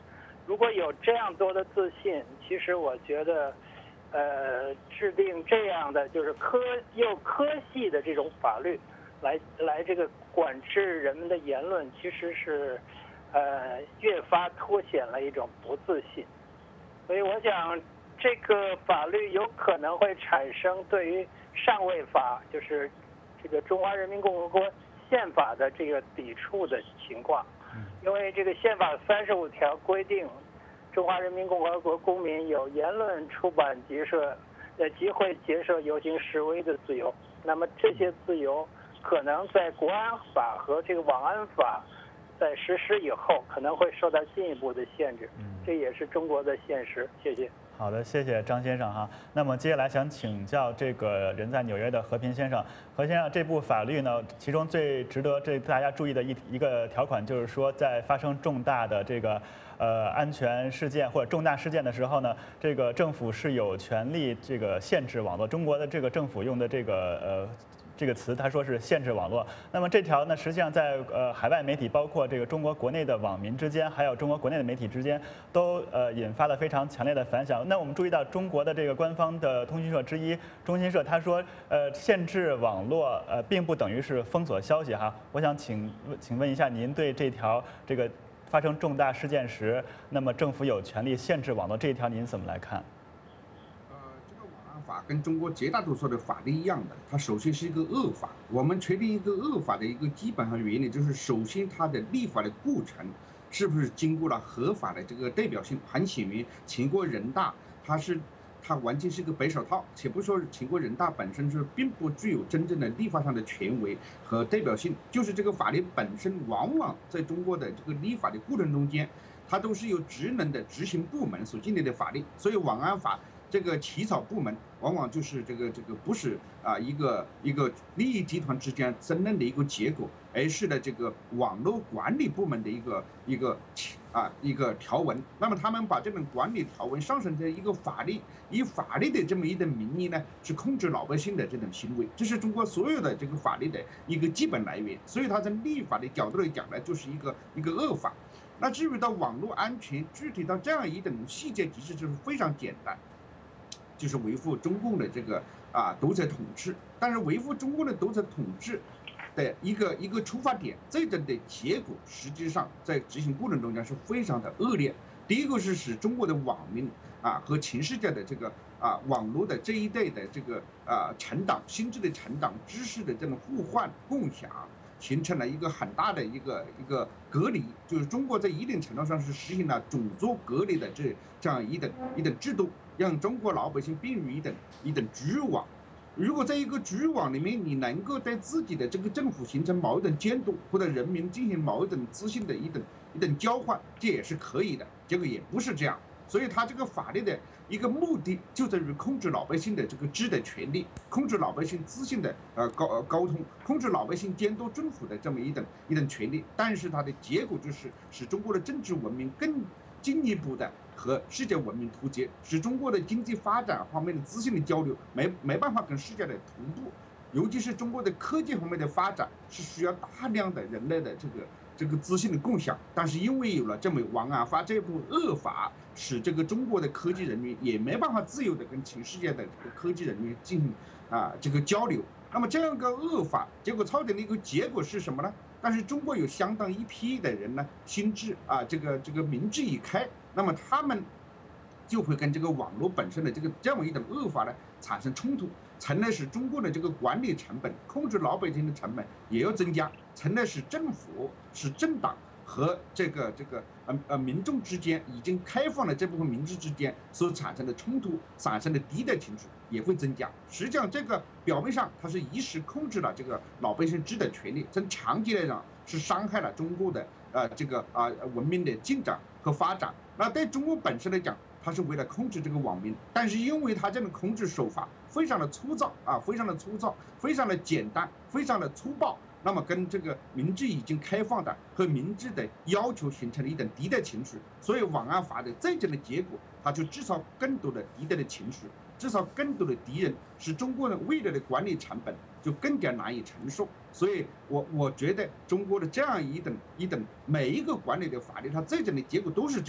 如果有这样多的自信，其实我觉得，呃，制定这样的就是科又科系的这种法律，来来这个管制人们的言论，其实是，呃，越发凸显了一种不自信。所以我想，这个法律有可能会产生对于上位法，就是这个中华人民共和国宪法的这个抵触的情况。因为这个宪法三十五条规定，中华人民共和国公民有言论、出版、结社、呃集会、结社、游行、示威的自由。那么这些自由可能在国安法和这个网安法在实施以后，可能会受到进一步的限制。这也是中国的现实。谢谢。 好的，谢谢张先生哈。那么接下来想请教这个人在纽约的和平先生，何先生，这部法律呢，其中最值得这大家注意的一一个条款就是说，在发生重大的这个呃安全事件或者重大事件的时候呢，这个政府是有权利这个限制网络。中国的这个政府用的这个呃。这个词，他说是限制网络。那么这条呢，实际上在呃海外媒体，包括这个中国国内的网民之间，还有中国国内的媒体之间，都呃引发了非常强烈的反响。那我们注意到中国的这个官方的通讯社之一中新社，他说呃限制网络呃并不等于是封锁消息哈。我想请请问一下，您对这条这个发生重大事件时，那么政府有权利限制网络这一条，您怎么来看？ 法跟中国绝大多数的法律一样的，它首先是一个恶法。我们确定一个恶法的一个基本上原理，就是首先它的立法的过程是不是经过了合法的这个代表性。很显然，全国人大它是它完全是个白手套，且不说全国人大本身是并不具有真正的立法上的权威和代表性，就是这个法律本身往往在中国的这个立法的过程中间，它都是由职能的执行部门所建立的法律，所以网安法。这个起草部门往往就是这个这个不是啊一个一个利益集团之间争论的一个结果，而是的这个网络管理部门的一个一个啊一个条文。那么他们把这种管理条文上升成一个法律，以法律的这么一种名义呢，是控制老百姓的这种行为，这是中国所有的这个法律的一个基本来源。所以它从立法的角度来讲呢，就是一个一个恶法。那至于到网络安全，具体到这样一种细节，其实就是非常简单。就是维护中共的这个啊独裁统治，但是维护中共的独裁统治的一个一个出发点，这种的结果实际上在执行过程中间是非常的恶劣。第一个是使中国的网民啊和全世界的这个啊网络的这一代的这个啊成长、心智的成长、知识的这种互换共享，形成了一个很大的一个一个隔离，就是中国在一定程度上是实行了种族隔离的这这样一等一等制度。让中国老百姓便于一等一等局域网。如果在一个局域网里面，你能够对自己的这个政府形成某一种监督，或者人民进行某一种资讯的一等一等交换，这也是可以的。结果也不是这样，所以他这个法律的一个目的就在于控制老百姓的这个知的权利，控制老百姓资讯的呃高呃沟通，控制老百姓监督政府的这么一等一等权利。但是它的结果就是使中国的政治文明更进一步的和世界文明脱节，使中国的经济发展方面的资讯的交流没没办法跟世界的同步，尤其是中国的科技方面的发展是需要大量的人类的这个这个资讯的共享，但是因为有了这么网安法这部恶法，使这个中国的科技人员也没办法自由的跟全世界的这个科技人员进行啊这个交流。那么这样一个恶法，结果造成的一个结果是什么呢？但是中国有相当一批的人呢，心智啊这个这个民智已开，那么他们就会跟这个网络本身的这个这样一种恶法呢产生冲突，从而使中国的这个管理成本、控制老百姓的成本也要增加，从而使政府、使政党和这个这个呃呃民众之间已经开放的这部分民智之间所产生的冲突、产生的敌对情绪也会增加。实际上，这个表面上它是一时控制了这个老百姓知的权利，从长期来讲是伤害了中国的呃这个啊、呃、文明的进展和发展。那对中国本身来讲，它是为了控制这个网民，但是因为它这种控制手法非常的粗糙啊，非常的粗糙，非常的简单，非常的粗暴。那么跟这个民智已经开放的和民智的要求形成了一种敌对情绪，所以网安法的这种的结果，它就制造更多的敌对的情绪，制造更多的敌人，使中国的未来的管理成本就更加难以承受。所以我我觉得中国的这样一等一等每一个管理的法律，它这种的结果都是这样。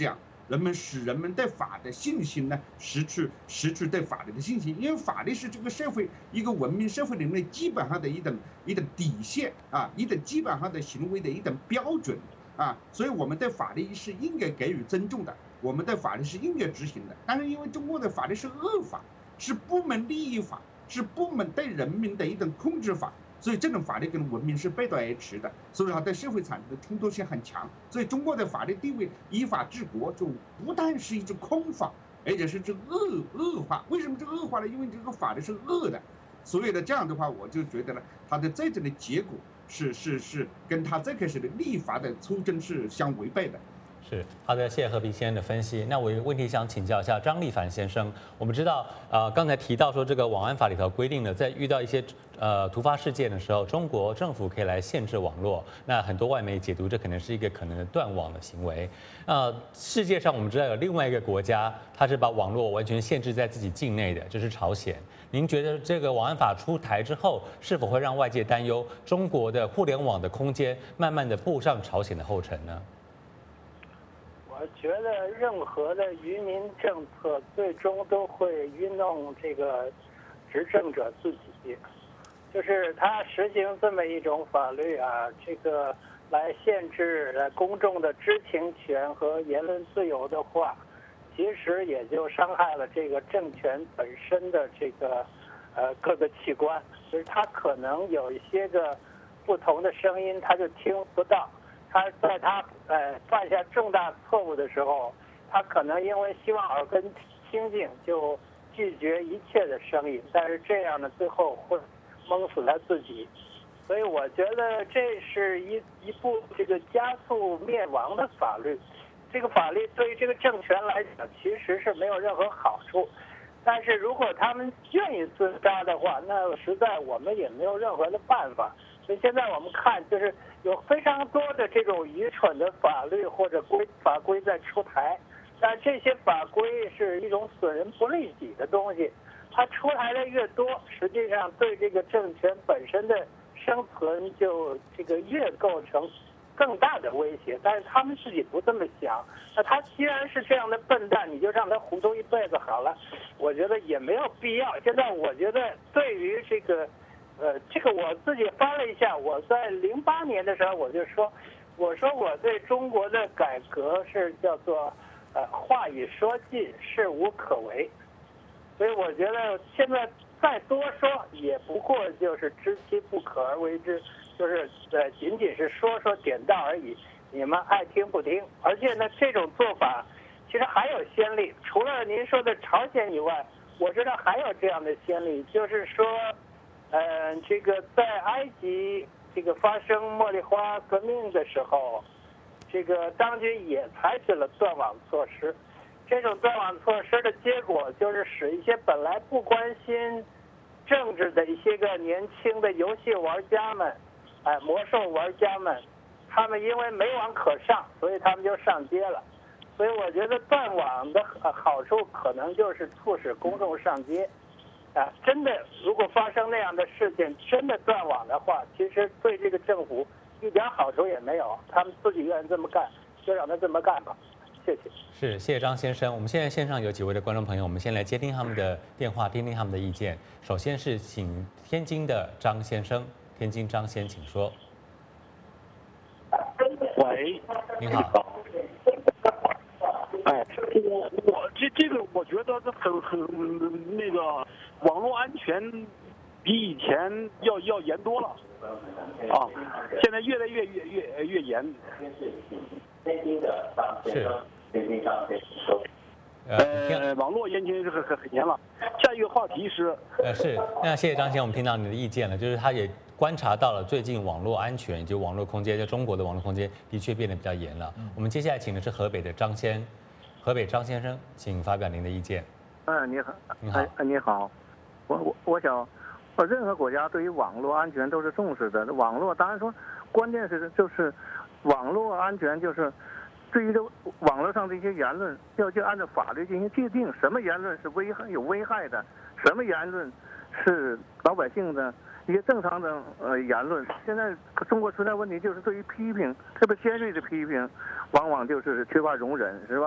人们使人们对法的信心呢失去失去对法律的信心，因为法律是这个社会一个文明社会里面基本上的一等一等底线啊，一等基本上的行为的一等标准啊，所以我们对法律是应该给予尊重的，我们对法律是应该执行的。但是因为中国的法律是恶法，是部门利益法，是部门对人民的一种控制法，所以这种法律跟文明是背道而驰的，所以它对社会产生的冲突性很强。所以中国的法律地位依法治国就不但是一种空法，而且是这个恶恶化。为什么这个恶化呢？因为这个法律是恶的，所以呢这样的话，我就觉得呢，它的这种的结果是是是跟它最开始的立法的初衷是相违背的。 是好的，谢谢和平先生的分析。那我有个问题想请教一下张立凡先生。我们知道，呃，刚才提到说这个网安法里头规定了，在遇到一些呃突发事件的时候，中国政府可以来限制网络。那很多外媒解读这可能是一个可能的断网的行为。呃，世界上我们知道有另外一个国家，它是把网络完全限制在自己境内的，就是朝鲜。您觉得这个网安法出台之后，是否会让外界担忧中国的互联网的空间慢慢的步上朝鲜的后尘呢？ 我觉得任何的愚民政策最终都会愚弄这个执政者自己，就是他实行这么一种法律啊，这个来限制呃公众的知情权和言论自由的话，其实也就伤害了这个政权本身的这个呃各个器官，就是他可能有一些个不同的声音，他就听不到。他在他呃犯下重大错误的时候，他可能因为希望耳根清净，就拒绝一切的声音，但是这样呢，最后会蒙死他自己。所以我觉得这是一一部这个加速灭亡的法律。这个法律对于这个政权来讲，其实是没有任何好处。但是如果他们愿意自杀的话，那实在我们也没有任何的办法。所以现在我们看，就是有非常多的这种愚蠢的法律或者规法规在出台，但这些法规是一种损人不利己的东西，它出台的越多，实际上对这个政权本身的生存就这个越构成更大的威胁。但是他们自己不这么想，那他既然是这样的笨蛋，你就让他糊涂一辈子好了，我觉得也没有必要。现在我觉得对于这个呃，这个我自己翻了一下，我在零八年的时候我就说，我说我对中国的改革是叫做呃话语说尽，事无可为，所以我觉得现在再多说也不过就是知其不可而为之，就是呃仅仅是说说点到而已，你们爱听不听。而且呢，这种做法其实还有先例，除了您说的朝鲜以外，我知道还有这样的先例，就是说。呃，这个在埃及这个发生茉莉花革命的时候，这个当局也采取了断网措施。这种断网措施的结果就是使一些本来不关心政治的一些个年轻的游戏玩家们，哎、呃，魔兽玩家们，他们因为没网可上，所以他们就上街了。所以我觉得断网的好处可能就是促使公众上街。啊，真的，如果发生那样的事情，真的断网的话，其实对这个政府一点好处也没有。他们自己愿意这么干，就让他这么干吧。谢谢。 是，谢谢张先生。我们现在线上有几位的观众朋友，我们先来接听他们的电话，听听他们的意见。首先是请天津的张先生，天津张先，请说。 喂， 您好。 哎，我我这这个我觉得这很很那个网络安全比以前要要严多了啊，现在越来越越越越严。 是。 呃，网络严禁是很很很严了。下一个话题是， 呃，是，那谢谢张先，我们听到你的意见了，就是他也观察到了最近网络安全以及网络空间，在中国的网络空间的确变得比较严了。嗯、我们接下来请的是河北的张先，河北张先生，请发表您的意见。 嗯，你好， 你好， 哎，你好，我我我想，呃，任何国家对于网络安全都是重视的。网络当然说，关键是就是网络安全就是。对于这网络上的一些言论，要就按照法律进行界定，什么言论是危害有危害的，什么言论是老百姓的一些正常的呃言论。现在中国存在问题就是对于批评，特别尖锐的批评，往往就是缺乏容忍，是吧？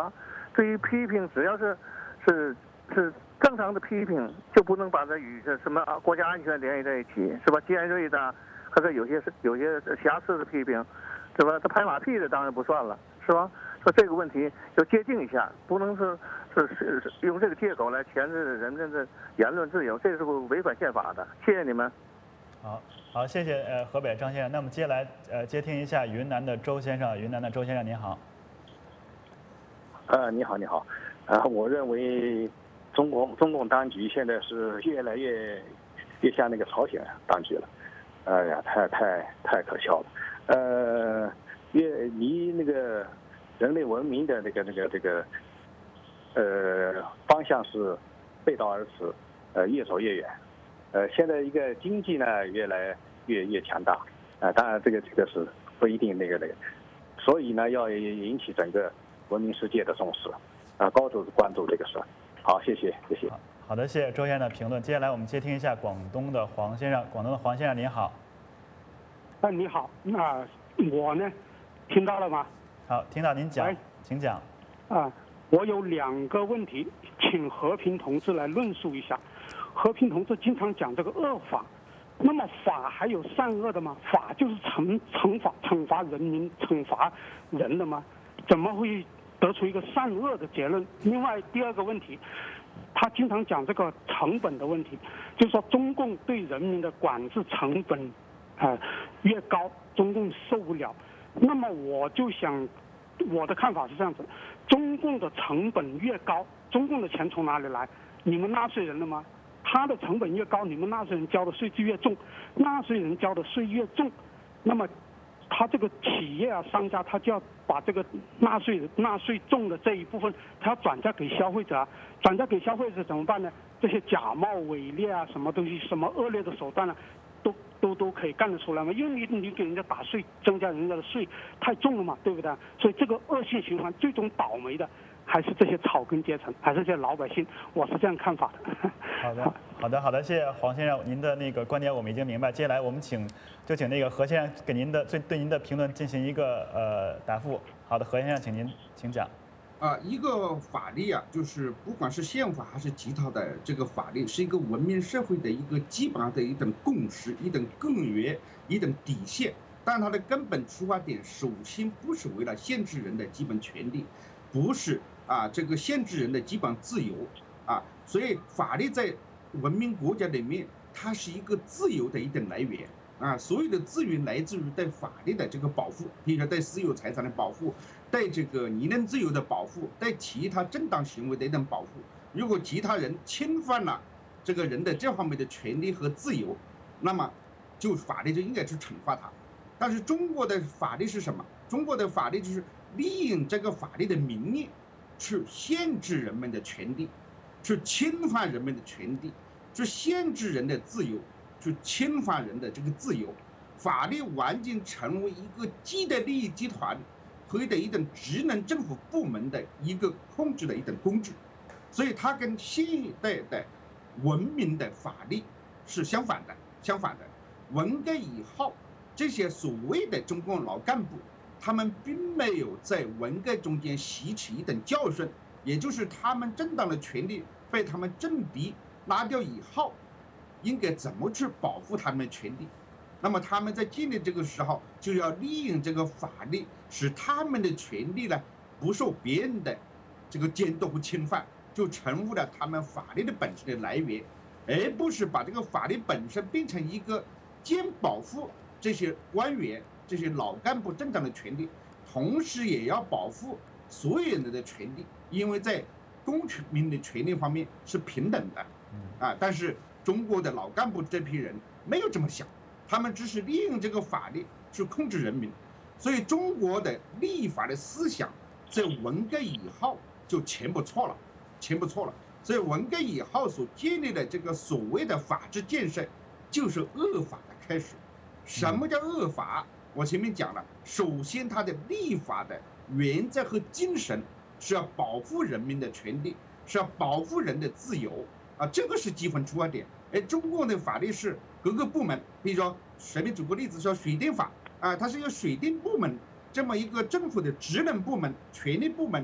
对于批评，只要是是是正常的批评，就不能把它与这什么国家安全联系在一起，是吧？尖锐的，或者有些是有些瑕疵的批评，是吧？他拍马屁的当然不算了，是吧？说这个问题要接近一下，不能是是是是用这个借口来钳制人们的言论自由，这是违反宪法的。谢谢你们。 好，好，谢谢呃河北张先生。那么接下来呃接听一下云南的周先生，云南的周先生您好。 呃，你好，你好。呃，我认为中国中共当局现在是越来越越像那个朝鲜当局了。哎呀，太太太可笑了。呃，越离那个人类文明的那个那个这个呃方向是背道而驰，呃，越走越远。呃，现在一个经济呢越来越越强大，啊、呃，当然这个这个是不一定那个那个，所以呢要引起整个文明世界的重视，啊、呃，高度关注这个事。好，谢谢，谢谢。 好的，谢谢周先生的评论。接下来我们接听一下广东的黄先生，广东的黄先生您好。 啊，你好，那我呢，听到了吗？ 好，听到您讲，请讲。 啊，我有两个问题，请和平同志来论述一下。和平同志经常讲这个恶法，那么法还有善恶的吗？法就是惩惩罚惩罚人民、惩罚人的吗？怎么会得出一个善恶的结论？另外第二个问题，他经常讲这个成本的问题，就是说中共对人民的管制成本，啊、呃、越高，中共受不了。那么我就想，我的看法是这样子：中共的成本越高，中共的钱从哪里来？你们纳税人的吗？他的成本越高，你们纳税人交的税就越重，纳税人交的税越重，那么他这个企业啊、商家，他就要把这个纳税纳税重的这一部分，他要转嫁给消费者啊，转嫁给消费者怎么办呢？这些假冒伪劣啊，什么东西，什么恶劣的手段呢、啊，都都都可以干得出来吗？因为你你给人家打税，增加人家的税太重了嘛，对不对？所以这个恶性循环，最终倒霉的还是这些草根阶层，还是这些老百姓，我是这样看法的。 好的，好的，好的，谢谢黄先生，您的那个观点我们已经明白。接下来我们请就请那个何先生给您的最对您的评论进行一个呃答复。好的，何先生，请您请讲。 啊，一个法律啊，就是不管是宪法还是其他的这个法律，是一个文明社会的一个基本上的一等共识、一等根源、一等底线。但它的根本出发点，首先不是为了限制人的基本权利，不是啊这个限制人的基本自由啊，所以法律在文明国家里面，它是一个自由的一等来源。啊，所有的资源来自于对法律的这个保护，比如说对私有财产的保护，对这个言论自由的保护，对其他正当行为的一等保护。如果其他人侵犯了这个人的这方面的权利和自由，那么就法律就应该去惩罚他。但是中国的法律是什么？中国的法律就是利用这个法律的名义去限制人们的权利，去侵犯人们的权利，去限制人的自由，去侵犯人的这个自由。法律完全成为一个既得利益集团和的一等职能政府部门的一个控制的一等工具，所以它跟现代的文明的法律是相反的。相反的，文革以后，这些所谓的中共老干部，他们并没有在文革中间吸取一等教训，也就是他们正当的权利被他们政敌拿掉以后，应该怎么去保护他们的权利。那么他们在建立这个时候，就要利用这个法律，使他们的权利呢不受别人的这个监督和侵犯，就成为了他们法律的本身的来源，而不是把这个法律本身变成一个兼保护这些官员、这些老干部正当的权利，同时也要保护所有人的权利，因为在公民的权利方面是平等的啊。但是中国的老干部这批人没有这么想，他们只是利用这个法律去控制人民，所以中国的立法的思想在文革以后就全部错了，全部错了。所以文革以后所建立的这个所谓的法治建设，就是恶法的开始。什么叫恶法？我前面讲了，首先它的立法的原则和精神是要保护人民的权利，是要保护人的自由啊，这个是基本出发点。而中国的法律是各个部门，比如说随便举个例子，说水电法啊，它是由水电部门这么一个政府的职能部门、权力部门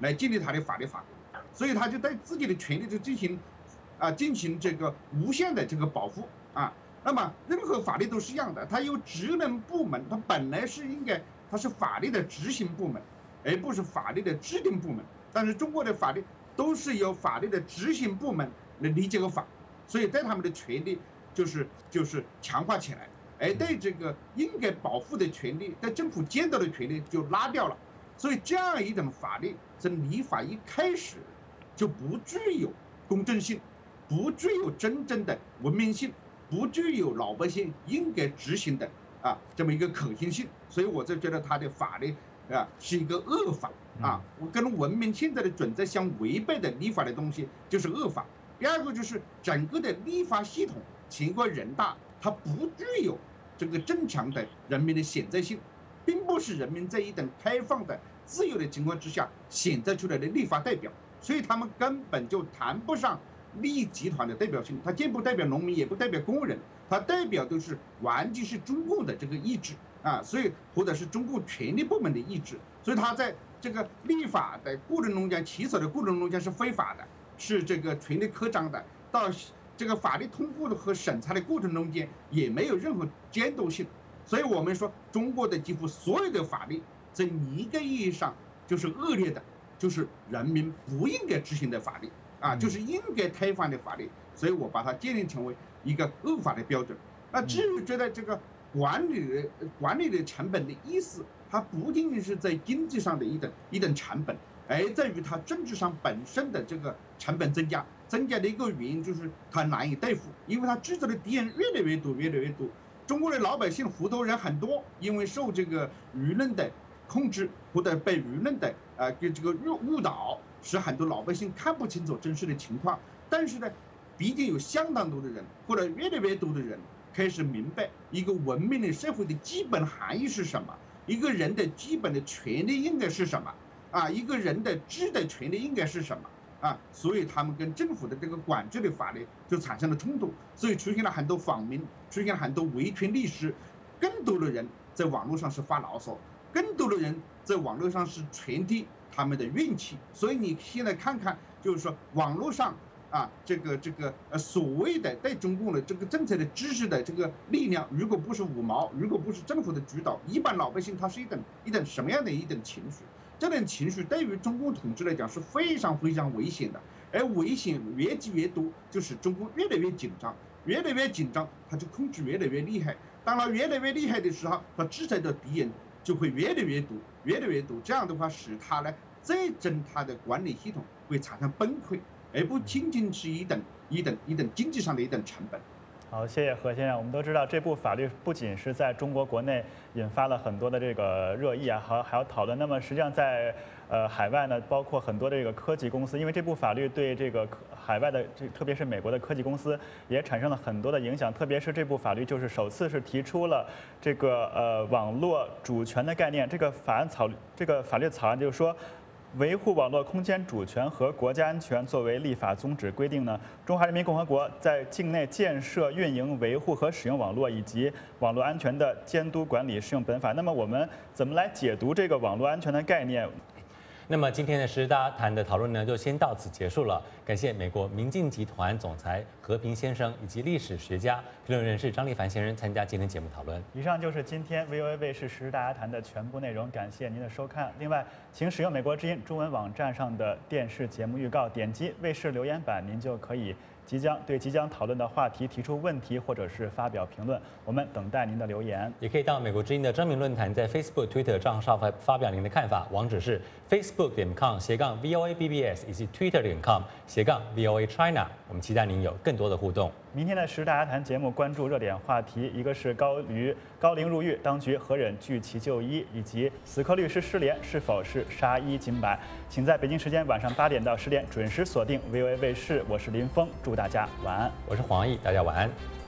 来建立他的法律法规，所以他就对自己的权利就进行啊进行这个无限的这个保护啊。那么任何法律都是一样的，它有职能部门，它本来是应该它是法律的执行部门，而不是法律的制定部门。但是中国的法律都是由法律的执行部门来理解个法，所以对他们的权利就是就是强化起来，而对这个应该保护的权利，对政府监督的权利就拉掉了。所以这样一种法律从立法一开始就不具有公正性，不具有真正的文明性，不具有老百姓应该执行的啊这么一个可行性。所以我就觉得他的法律啊是一个恶法啊，跟文明现在的准则相违背的立法的东西就是恶法。第二个就是整个的立法系统，全国人大它不具有这个正常的人民的选择性，并不是人民在一等开放的自由的情况之下选择出来的立法代表，所以他们根本就谈不上利益集团的代表性，它既不代表农民，也不代表工人，它代表的是完全是中共的这个意志啊，所以或者是中共权力部门的意志，所以他在这个立法的过程中间，起草的过程中间是非法的，是这个权力扩张的，到这个法律通过的和审查的过程中间也没有任何监督性，所以我们说中国的几乎所有的法律在一个意义上就是恶劣的，就是人民不应该执行的法律啊，就是应该推翻的法律，所以我把它界定成为一个恶法的标准。那至于觉得这个管理的管理的成本的意思，它不仅仅是在经济上的一等一等成本，而在于它政治上本身的这个成本增加，增加的一个原因就是它难以对付，因为它制造的敌人越来越多，越来越多。中国的老百姓糊涂人很多，因为受这个舆论的控制或者被舆论的呃给这个误误导，使很多老百姓看不清楚真实的情况。但是呢，毕竟有相当多的人或者越来越多的人开始明白一个文明的社会的基本含义是什么，一个人的基本的权利应该是什么啊，一个人的知的权利应该是什么啊，所以他们跟政府的这个管制的法律就产生了冲突，所以出现了很多访民，出现了很多维权律师，更多的人在网络上是发牢骚，更多的人在网络上是传递他们的怨气。所以你现在看看，就是说网络上啊，这个这个呃所谓的对中共的这个政策的支持的这个力量，如果不是五毛，如果不是政府的主导，一般老百姓他是一等一等什么样的一等情绪？这种情绪对于中共统治来讲是非常非常危险的，而危险越积越多，就使中共越来越紧张，越来越紧张，他就控制越来越厉害。当他越来越厉害的时候，他制裁的敌人就会越来越多，越来越多。这样的话，使他呢最终他的管理系统会产生崩溃，而不仅仅是一等一等一等经济上的一等成本。 好，谢谢何先生。我们都知道，这部法律不仅是在中国国内引发了很多的这个热议啊，还还要讨论。那么实际上在呃海外呢，包括很多这个科技公司，因为这部法律对这个海外的这特别是美国的科技公司也产生了很多的影响。特别是这部法律就是首次是提出了这个呃网络主权的概念。这个法案草这个法律草案就是说，维护网络空间主权和国家安全作为立法宗旨规定呢，中华人民共和国在境内建设、运营、维护和使用网络以及网络安全的监督管理适用本法。那么我们怎么来解读这个网络安全的概念？ 那么今天的时事大家谈的讨论呢，就先到此结束了。感谢美国明镜集团总裁何平先生以及历史学家、评论人士张立凡先生参加今天节目讨论。 以上就是今天 V O A 卫视时事大家谈的全部内容，感谢您的收看。另外，请使用美国之音中文网站上的电视节目预告，点击卫视留言板，您就可以即将对即将讨论的话题提出问题或者是发表评论，我们等待您的留言。 也可以到美国之音的知名论坛，在 Facebook、Twitter 账号发发表您的看法，网址是 facebook 点 com 斜杠 V O A B B S 以及 Twitter 点 com 斜杠 V O A China。我们期待您有更多的互动。 明天的时事大家谈节目关注热点话题，一个是高于高龄入狱，当局何忍拒其就医，以及死磕律师失联是否是杀一儆百。请在北京时间晚上八点到十点准时锁定 V O A 卫视，我是林峰，祝大家晚安。 我是黄奕，大家晚安。